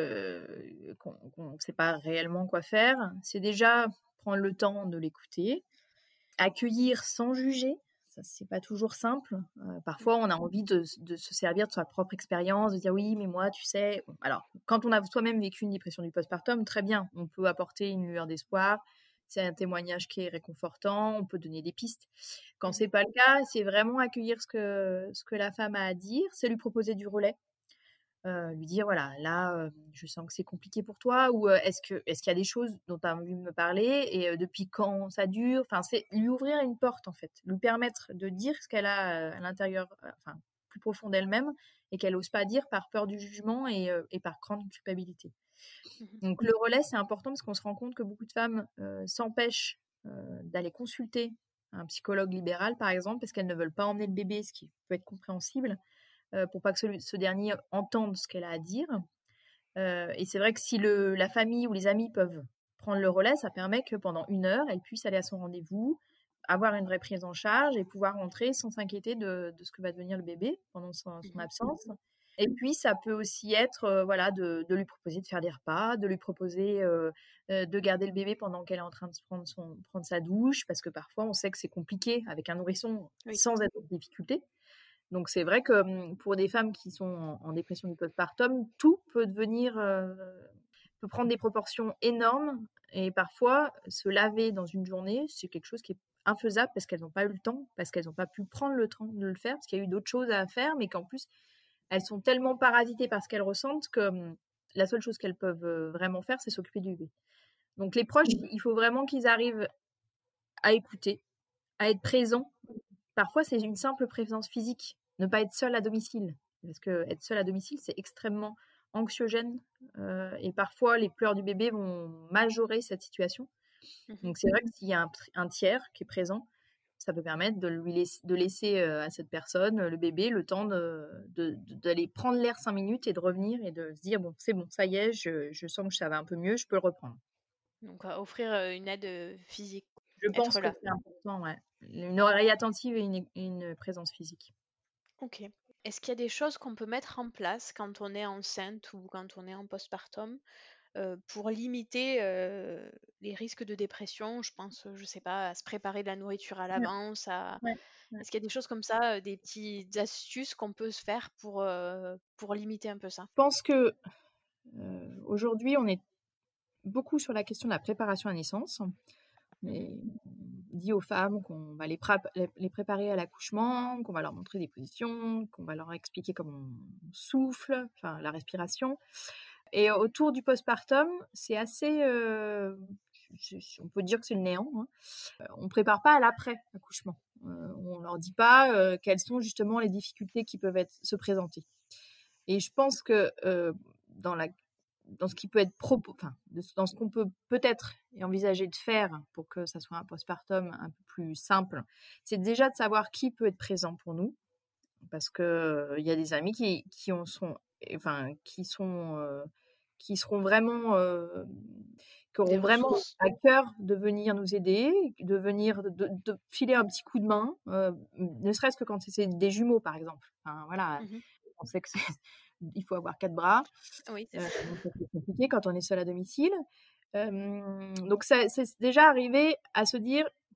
que, qu'on ne sait pas réellement quoi faire, c'est déjà prendre le temps de l'écouter, accueillir sans juger. Ça, c'est pas toujours simple. Euh, parfois, on a envie de, de se servir de sa propre expérience, de dire oui, mais moi, tu sais. Bon, alors, quand on a soi-même vécu une dépression du postpartum, très bien, on peut apporter une lueur d'espoir. C'est un témoignage qui est réconfortant, on peut donner des pistes. Quand c'est pas le cas, c'est vraiment accueillir ce que, ce que la femme a à dire, c'est lui proposer du relais. Euh, lui dire voilà, là euh, je sens que c'est compliqué pour toi, ou euh, est-ce que est-ce qu'il y a des choses dont tu as envie de me parler et euh, depuis quand ça dure, enfin c'est lui ouvrir une porte en fait, lui permettre de dire ce qu'elle a euh, à l'intérieur, euh, enfin plus profond d'elle-même et qu'elle n'ose pas dire par peur du jugement et, euh, et par crainte de culpabilité. Mmh. Donc le relais c'est important parce qu'on se rend compte que beaucoup de femmes euh, s'empêchent euh, d'aller consulter un psychologue libéral par exemple parce qu'elles ne veulent pas emmener le bébé, ce qui peut être compréhensible, Euh, pour pas que ce, ce dernier entende ce qu'elle a à dire. Euh, et c'est vrai que si le, la famille ou les amis peuvent prendre le relais, ça permet que pendant une heure, elle puisse aller à son rendez-vous, avoir une vraie prise en charge et pouvoir rentrer sans s'inquiéter de, de ce que va devenir le bébé pendant son, son absence. Et puis, ça peut aussi être euh, voilà, de, de lui proposer de faire des repas, de lui proposer euh, euh, de garder le bébé pendant qu'elle est en train de prendre, son, prendre sa douche, parce que parfois, on sait que c'est compliqué avec un nourrisson oui. sans être en difficulté. Donc, c'est vrai que pour des femmes qui sont en, en dépression du postpartum, tout peut devenir, euh, peut prendre des proportions énormes. Et parfois, se laver dans une journée, c'est quelque chose qui est infaisable parce qu'elles n'ont pas eu le temps, parce qu'elles n'ont pas pu prendre le temps de le faire, parce qu'il y a eu d'autres choses à faire, mais qu'en plus, elles sont tellement parasitées par ce qu'elles ressentent que la seule chose qu'elles peuvent vraiment faire, c'est s'occuper du bébé. Donc, les proches, il faut vraiment qu'ils arrivent à écouter, à être présents. Parfois, c'est une simple présence physique. Ne pas être seul à domicile, parce que être seul à domicile, c'est extrêmement anxiogène euh, et parfois les pleurs du bébé vont majorer cette situation. Donc c'est vrai que s'il y a un, un tiers qui est présent, ça peut permettre de lui laisser, de laisser euh, à cette personne, le bébé, le temps de, de, de, d'aller prendre l'air cinq minutes et de revenir et de se dire bon, c'est bon, ça y est, je, je sens que ça va un peu mieux, je peux le reprendre. Donc euh, offrir une aide physique. Je pense que c'est important, ouais. Une oreille attentive et une, une présence physique. Ok. Est-ce qu'il y a des choses qu'on peut mettre en place quand on est enceinte ou quand on est en postpartum euh, pour limiter euh, les risques de dépression? Je pense, je sais pas, à se préparer de la nourriture à l'avance. À... Ouais, ouais. Est-ce qu'il y a des choses comme ça, des petites astuces qu'on peut se faire pour, euh, pour limiter un peu ça? Je pense que euh, aujourd'hui, on est beaucoup sur la question de la préparation à la naissance. Et on dit aux femmes qu'on va les, pré- les préparer à l'accouchement, qu'on va leur montrer des positions, qu'on va leur expliquer comment on souffle, enfin la respiration. Et autour du postpartum, c'est assez, euh, on peut dire que c'est le néant. Hein. On ne prépare pas à l'après-accouchement. Euh, on ne leur dit pas euh, quelles sont justement les difficultés qui peuvent être, se présenter. Et je pense que euh, dans la dans ce qui peut être pro- enfin, dans ce qu'on peut peut-être envisager de faire pour que ça soit un postpartum un peu plus simple, c'est déjà de savoir qui peut être présent pour nous, parce que il euh, y a des amis qui qui en sont, enfin qui sont euh, qui seront vraiment euh, qui auront vraiment à cœur de venir nous aider, de venir de, de filer un petit coup de main, euh, ne serait-ce que quand c'est des jumeaux par exemple. Enfin, voilà, mm-hmm. On sait que c'est il faut avoir quatre bras. Oui, c'est, euh, c'est compliqué quand on est seul à domicile. Euh, donc, ça, c'est déjà arrivé à se dire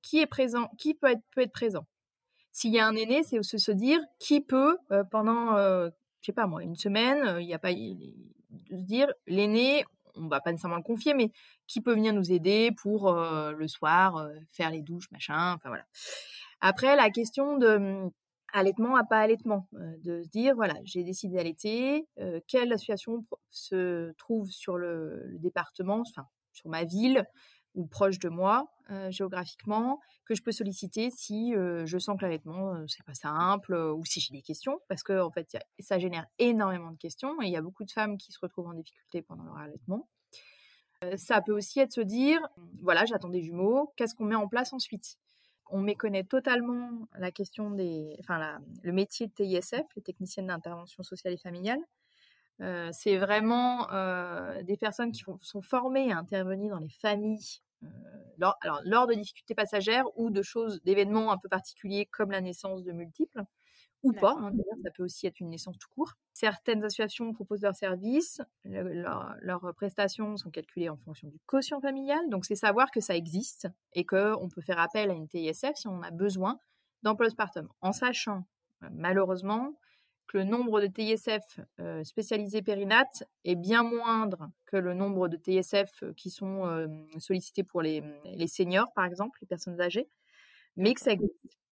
qui est présent, qui peut être, peut être présent. S'il y a un aîné, c'est se, se dire qui peut, euh, pendant, euh, je sais pas moi, une semaine, il euh, y a pas, de se dire l'aîné, on va pas nécessairement le confier, mais qui peut venir nous aider pour euh, le soir, euh, faire les douches, machin, enfin voilà. Après, la question de hum, allaitement à pas allaitement, euh, de se dire, voilà, j'ai décidé d'allaiter, euh, quelle association se trouve sur le, le département, enfin, sur ma ville, ou proche de moi, euh, géographiquement, que je peux solliciter si euh, je sens que l'allaitement, euh, c'est pas simple, euh, ou si j'ai des questions, parce que en fait, y a, ça génère énormément de questions, et il y a beaucoup de femmes qui se retrouvent en difficulté pendant leur allaitement. Euh, ça peut aussi être se dire, voilà, j'attends des jumeaux, qu'est-ce qu'on met en place ensuite ? On méconnaît totalement la question des, enfin, la, le métier de T I S F, les techniciennes d'intervention sociale et familiale. Euh, c'est vraiment euh, des personnes qui font, sont formées à intervenir dans les familles euh, lors, alors, lors de difficultés passagères ou de choses, d'événements un peu particuliers comme la naissance de multiples, ou pas, hein, d'ailleurs, ça peut aussi être une naissance tout court. Certaines associations proposent leurs services, le, leur, leurs prestations sont calculées en fonction du quotient familial, donc c'est savoir que ça existe et qu'on peut faire appel à une T I S F si on a besoin dans postpartum, en sachant euh, malheureusement que le nombre de T I S F euh, spécialisés périnate est bien moindre que le nombre de T I S F qui sont euh, sollicités pour les, les seniors, par exemple, les personnes âgées, mais que ça existe.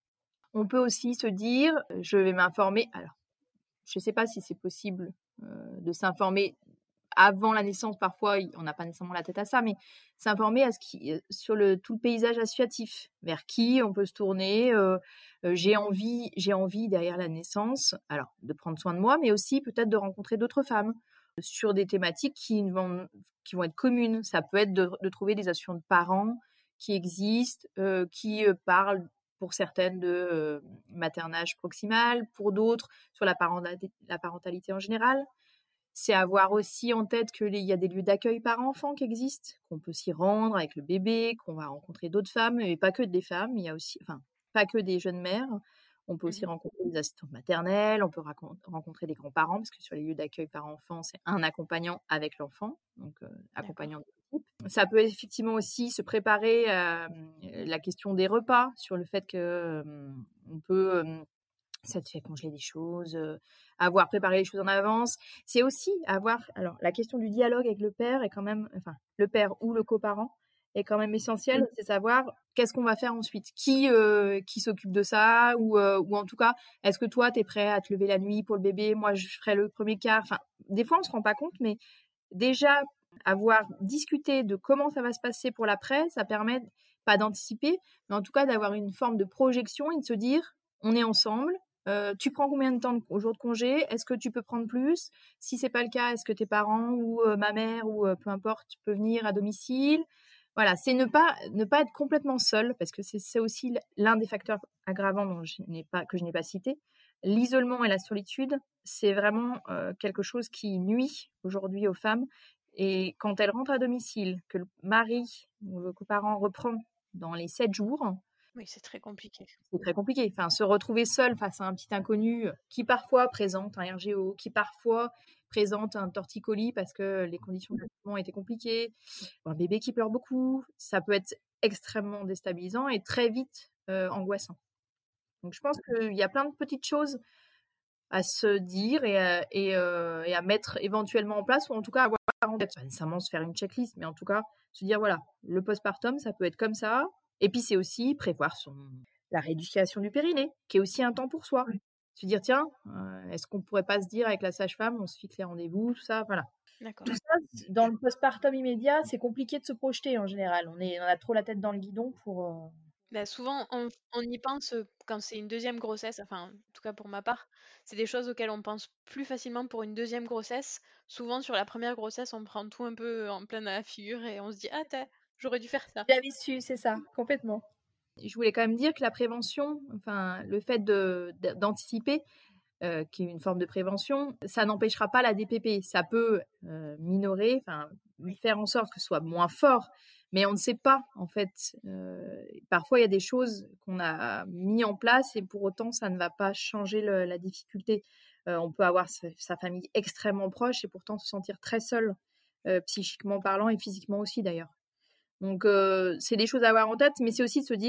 On peut aussi se dire, je vais m'informer. Alors, je ne sais pas si c'est possible euh, de s'informer avant la naissance. Parfois, on n'a pas nécessairement la tête à ça, mais s'informer à ce qui, sur le, tout le paysage associatif, vers qui on peut se tourner. Euh, euh, j'ai envie, j'ai envie derrière la naissance, alors de prendre soin de moi, mais aussi peut-être de rencontrer d'autres femmes sur des thématiques qui vont, qui vont être communes. Ça peut être de, de trouver des associations de parents qui existent, euh, qui euh, parlent pour certaines de euh, maternage proximal, pour d'autres sur la parentalité, la parentalité en général. C'est avoir aussi en tête qu'il y a des lieux d'accueil par enfant qui existent, qu'on peut s'y rendre avec le bébé, qu'on va rencontrer d'autres femmes, et pas que des femmes, il y a aussi, enfin, pas que des jeunes mères. On peut aussi mmh. rencontrer des assistantes maternelles, on peut racon- rencontrer des grands-parents, parce que sur les lieux d'accueil par enfant, c'est un accompagnant avec l'enfant, donc euh, accompagnant de l'équipe. Ça peut effectivement aussi se préparer à euh, la question des repas, sur le fait qu'on euh, peut... Euh, ça te fait congeler des choses, euh, avoir préparé les choses en avance. C'est aussi avoir... Alors, la question du dialogue avec le père est quand même... Enfin, le père ou le coparent est quand même essentiel. Mmh. C'est savoir qu'est-ce qu'on va faire ensuite. Qui, euh, qui s'occupe de ça ou, euh, ou en tout cas, est-ce que toi, tu es prêt à te lever la nuit pour le bébé ? Moi, je ferai le premier quart. Enfin, des fois, on ne se rend pas compte, mais déjà, avoir discuté de comment ça va se passer pour l'après, ça permet, pas d'anticiper, mais en tout cas d'avoir une forme de projection et de se dire, on est ensemble. Euh, tu prends combien de temps au jour de congé ? Est-ce que tu peux prendre plus ? Si c'est pas le cas, est-ce que tes parents ou euh, ma mère ou euh, peu importe peut venir à domicile ? Voilà, c'est ne pas ne pas être complètement seul, parce que c'est, c'est aussi l'un des facteurs aggravants dont je n'ai pas que je n'ai pas cité. L'isolement et la solitude, c'est vraiment euh, quelque chose qui nuit aujourd'hui aux femmes. Et quand elles rentrent à domicile, que le mari ou le coparent reprend dans les sept jours. Oui, c'est très compliqué. C'est très compliqué. Enfin, se retrouver seul face à un petit inconnu qui parfois présente un R G O, qui parfois présente un torticolis parce que les conditions de traitement étaient compliquées, ou un bébé qui pleure beaucoup, ça peut être extrêmement déstabilisant et très vite euh, angoissant. Donc, je pense qu'il y a plein de petites choses à se dire et à, et, euh, et à mettre éventuellement en place, ou en tout cas avoir en tête, pas nécessairement se faire une checklist, mais en tout cas se dire, voilà, le postpartum, ça peut être comme ça. Et puis, c'est aussi prévoir son... la rééducation du périnée, qui est aussi un temps pour soi. Oui. Se dire, tiens, euh, est-ce qu'on ne pourrait pas se dire avec la sage-femme, on se fixe les rendez-vous, tout ça, voilà. D'accord. Tout ça, dans le postpartum immédiat, c'est compliqué de se projeter en général. On, est, on a trop la tête dans le guidon pour... Euh... Bah, souvent, on, on y pense quand c'est une deuxième grossesse, enfin, en tout cas pour ma part, c'est des choses auxquelles on pense plus facilement pour une deuxième grossesse. Souvent, sur la première grossesse, on prend tout un peu en pleine à la figure et on se dit, ah, t'as, j'aurais dû faire ça. J'avais su, c'est ça, complètement. Je voulais quand même dire que la prévention, enfin, le fait de, d'anticiper, euh, qui est une forme de prévention, ça n'empêchera pas la D P P. Ça peut euh, minorer, enfin, faire en sorte que ce soit moins fort, mais on ne sait pas, en fait. Euh, parfois, il y a des choses qu'on a mis en place et pour autant, ça ne va pas changer le, la difficulté. Euh, on peut avoir sa, sa famille extrêmement proche et pourtant se sentir très seul, euh, psychiquement parlant et physiquement aussi, d'ailleurs. Donc, euh, c'est des choses à avoir en tête, mais c'est aussi de se dire,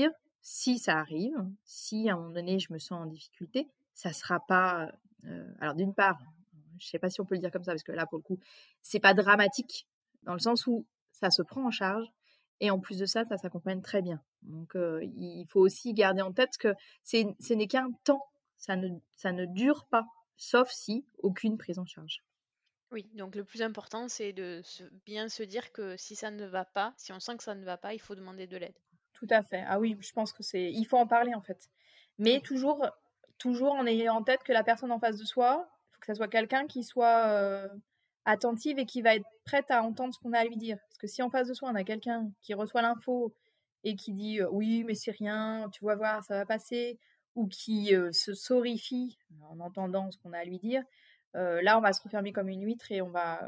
si ça arrive, si à un moment donné je me sens en difficulté, ça sera pas. Euh, alors d'une part, je sais pas si on peut le dire comme ça parce que là pour le coup, c'est pas dramatique dans le sens où ça se prend en charge et en plus de ça, ça s'accompagne très bien. Donc euh, il faut aussi garder en tête que c'est, ce n'est qu'un temps, ça ne, ça ne dure pas, sauf si aucune prise en charge. Oui, donc le plus important, c'est de se- bien se dire que si ça ne va pas, si on sent que ça ne va pas, il faut demander de l'aide. Tout à fait. Ah oui, je pense que c'est, il faut en parler en fait, mais Oui. toujours, toujours en ayant en tête que la personne en face de soi, il faut que ça soit quelqu'un qui soit euh, attentive et qui va être prête à entendre ce qu'on a à lui dire. Parce que si en face de soi on a quelqu'un qui reçoit l'info et qui dit euh, oui mais c'est rien, tu vas voir, ça va passer, ou qui euh, se sorrifie en entendant ce qu'on a à lui dire, euh, là on va se refermer comme une huître et on va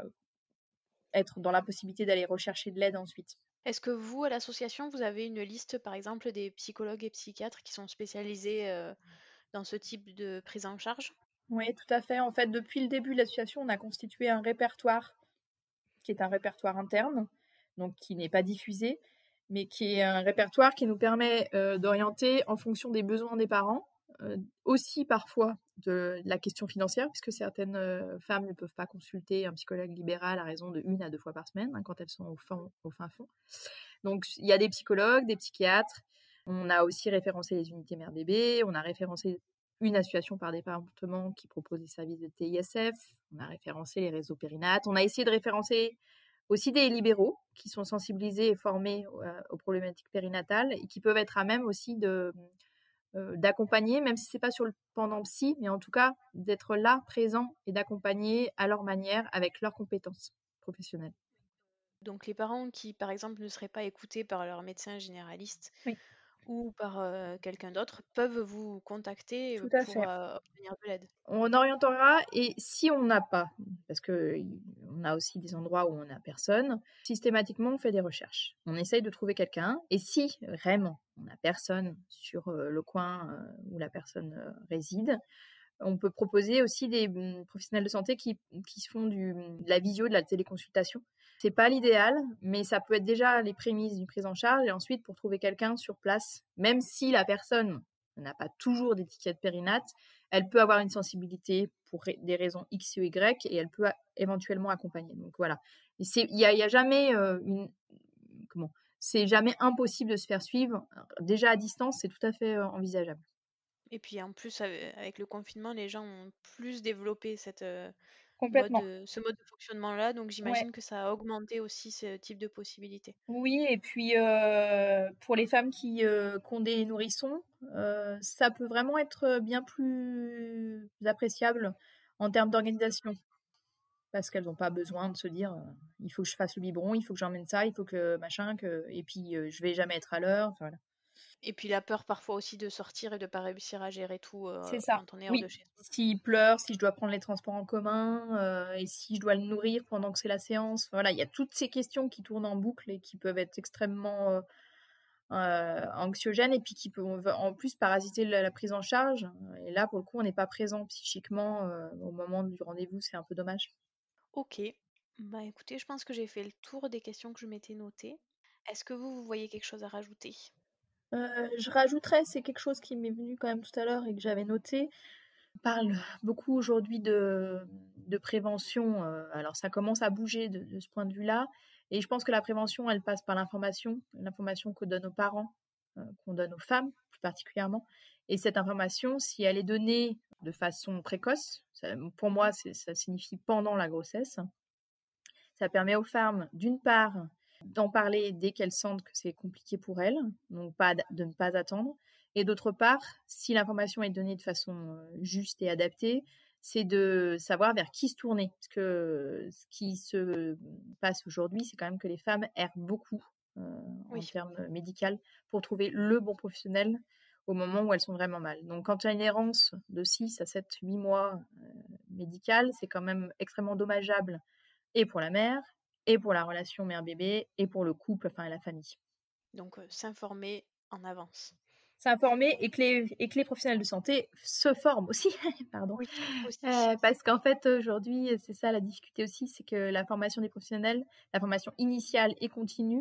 être dans l'impossibilité d'aller rechercher de l'aide ensuite. Est-ce que vous, à l'association, vous avez une liste, par exemple, des psychologues et psychiatres qui sont spécialisés euh, dans ce type de prise en charge? Oui, tout à fait. En fait, depuis le début de l'association, on a constitué un répertoire qui est un répertoire interne, donc qui n'est pas diffusé, mais qui est un répertoire qui nous permet euh, d'orienter en fonction des besoins des parents, euh, aussi parfois de, de la question financière, puisque certaines euh, femmes ne peuvent pas consulter un psychologue libéral à raison de une à deux fois par semaine, hein, quand elles sont au fin, au fin fond. Donc, il y a des psychologues, des psychiatres. On a aussi référencé les unités mère-bébé. On a référencé une association par département qui propose des services de T I S F. On a référencé les réseaux périnates. On a essayé de référencer aussi des libéraux qui sont sensibilisés et formés euh, aux problématiques périnatales et qui peuvent être à même aussi de, euh, d'accompagner, même si c'est pas sur le pendant psy, mais en tout cas d'être là, présent et d'accompagner à leur manière avec leurs compétences professionnelles. Donc les parents qui, par exemple, ne seraient pas écoutés par leur médecin généraliste Oui. ou par euh, quelqu'un d'autre peuvent vous contacter Tout à pour fait. euh, obtenir de l'aide. On orientera et si on n'a pas, parce que on a aussi des endroits où on n'a personne, systématiquement on fait des recherches. On essaye de trouver quelqu'un et si vraiment on n'a personne sur euh, le coin euh, où la personne euh, réside, on peut proposer aussi des mm, professionnels de santé qui, qui font du, de la visio, de la téléconsultation. C'est pas l'idéal, mais ça peut être déjà les prémices d'une prise en charge et ensuite pour trouver quelqu'un sur place, même si la personne n'a pas toujours d'étiquette périnate, elle peut avoir une sensibilité pour des raisons X ou Y et elle peut éventuellement accompagner. Donc voilà, il n'y a, y a jamais euh, une comment, c'est jamais impossible de se faire suivre. Déjà à distance, c'est tout à fait euh, envisageable. Et puis en plus, ave- avec le confinement, les gens ont plus développé cette, euh, mode, Complètement. de- ce mode de fonctionnement-là, donc Ouais. j'imagine que ça a augmenté aussi ce type de possibilités. Oui, et puis euh, pour les femmes qui, euh, qui ont des nourrissons, euh, ça peut vraiment être bien plus appréciable en termes d'organisation. Parce qu'elles n'ont pas besoin de se dire euh, il faut que je fasse le biberon, il faut que j'emmène ça, il faut que machin, que... et puis euh, je vais jamais être à l'heure. Voilà. Et puis la peur parfois aussi de sortir et de pas réussir à gérer tout euh, C'est ça. quand on est hors Oui. de chez soi. S'il pleure, si je dois prendre les transports en commun, euh, et si je dois le nourrir pendant que c'est la séance. Voilà, il y a toutes ces questions qui tournent en boucle et qui peuvent être extrêmement euh, euh, anxiogènes et puis qui peuvent en plus parasiter la, la prise en charge. Et là, pour le coup, on n'est pas présent psychiquement euh, au moment du rendez-vous, c'est un peu dommage. Ok, bah écoutez, je pense que j'ai fait le tour des questions que je m'étais notées. Est-ce que vous, vous voyez quelque chose à rajouter? Euh, je rajouterais, c'est quelque chose qui m'est venu quand même tout à l'heure et que j'avais noté. On parle beaucoup aujourd'hui de, de prévention. euh, alors ça commence à bouger de, de ce point de vue-là. Et je pense que la prévention, elle passe par l'information, l'information qu'on donne aux parents, euh, qu'on donne aux femmes plus particulièrement. Et cette information, si elle est donnée de façon précoce, ça, pour moi, c'est, ça signifie pendant la grossesse, ça permet aux femmes, d'une part, d'en parler dès qu'elles sentent que c'est compliqué pour elles, donc pas de ne pas attendre. Et d'autre part, si l'information est donnée de façon juste et adaptée, c'est de savoir vers qui se tourner. Parce que ce qui se passe aujourd'hui, c'est quand même que les femmes errent beaucoup euh, Oui. en termes médicaux pour trouver le bon professionnel au moment où elles sont vraiment mal. Donc quand il y a une errance de six à sept, huit mois euh, médicale, c'est quand même extrêmement dommageable et pour la mère, et pour la relation mère-bébé, et pour le couple, enfin, et la famille. Donc euh, s'informer en avance. S'informer et que, les, et que les professionnels de santé se forment aussi, pardon. Oui, aussi. Euh, parce qu'en fait, aujourd'hui, c'est ça la difficulté aussi, c'est que la formation des professionnels, la formation initiale et continue,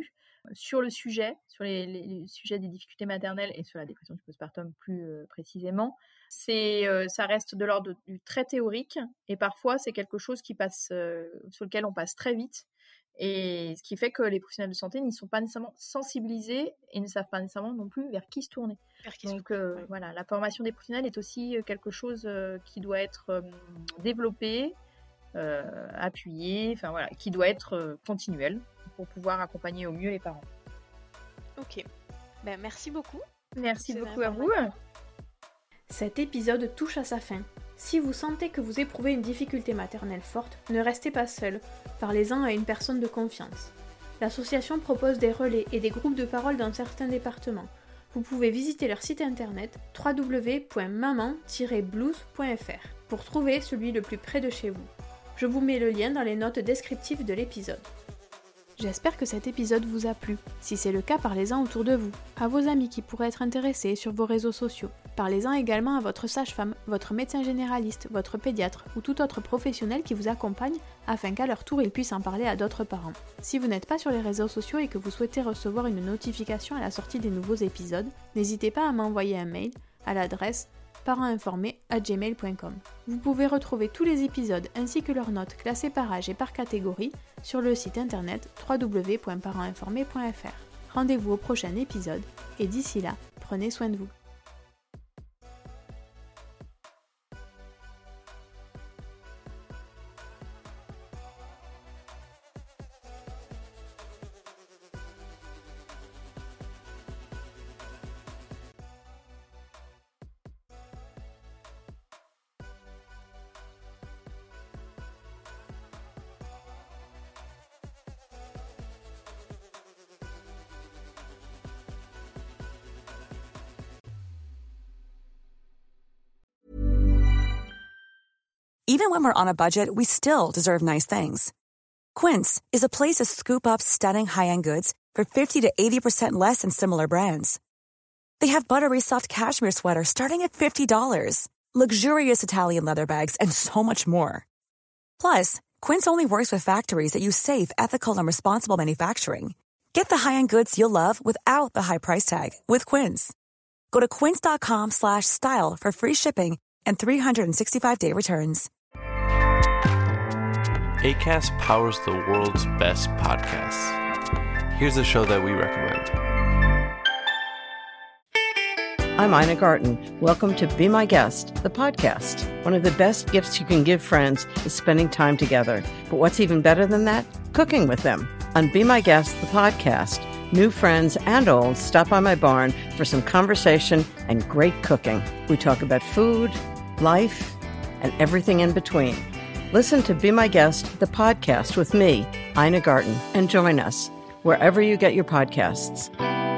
sur le sujet, sur les, les, les sujets des difficultés maternelles et sur la dépression du postpartum plus euh, précisément. C'est, euh, ça reste de l'ordre du très théorique et parfois c'est quelque chose qui passe, euh, sur lequel on passe très vite. Et ce qui fait que les professionnels de santé n'y sont pas nécessairement sensibilisés et ne savent pas nécessairement non plus vers qui se tourner. Qui Donc euh, oui. voilà, la formation des professionnels est aussi quelque chose euh, qui doit être euh, développé, euh, appuyé, enfin voilà, qui doit être euh, continuel pour pouvoir accompagner au mieux les parents. Ok, ben, merci beaucoup. Merci beaucoup à vous. Cet épisode touche à sa fin. Si vous sentez que vous éprouvez une difficulté maternelle forte, ne restez pas seul, parlez-en à une personne de confiance. L'association propose des relais et des groupes de parole dans certains départements. Vous pouvez visiter leur site internet w w w point maman tiret blues point f r pour trouver celui le plus près de chez vous. Je vous mets le lien dans les notes descriptives de l'épisode. J'espère que cet épisode vous a plu. Si c'est le cas, parlez-en autour de vous, à vos amis qui pourraient être intéressés sur vos réseaux sociaux. Parlez-en également à votre sage-femme, votre médecin généraliste, votre pédiatre ou tout autre professionnel qui vous accompagne afin qu'à leur tour ils puissent en parler à d'autres parents. Si vous n'êtes pas sur les réseaux sociaux et que vous souhaitez recevoir une notification à la sortie des nouveaux épisodes, n'hésitez pas à m'envoyer un mail à l'adresse parents informés arobase gmail point com. Vous pouvez retrouver tous les épisodes ainsi que leurs notes classées par âge et par catégorie sur le site internet w w w point parents informés point f r. Rendez-vous au prochain épisode et d'ici là, prenez soin de vous. Even when we're on a budget, we still deserve nice things. Quince is a place to scoop up stunning high-end goods for fifty to eighty percent less than similar brands. They have buttery soft cashmere sweaters starting at fifty dollars, luxurious Italian leather bags, and so much more. Plus, Quince only works with factories that use safe, ethical, and responsible manufacturing. Get the high-end goods you'll love without the high price tag with Quince. Go to quince.com slash style for free shipping and three sixty-five day returns. Acast powers the world's best podcasts. Here's a show that we recommend. I'm Ina Garten. Welcome to Be My Guest, the podcast. One of the best gifts you can give friends is spending time together. But what's even better than that? Cooking with them. On Be My Guest, the podcast, new friends and old stop by my barn for some conversation and great cooking. We talk about food, life, and everything in between. Listen to Be My Guest, the podcast with me, Ina Garten, and join us wherever you get your podcasts.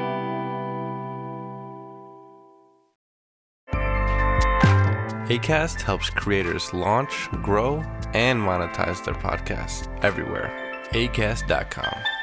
Acast helps creators launch, grow, and monetize their podcasts everywhere. acast dot com.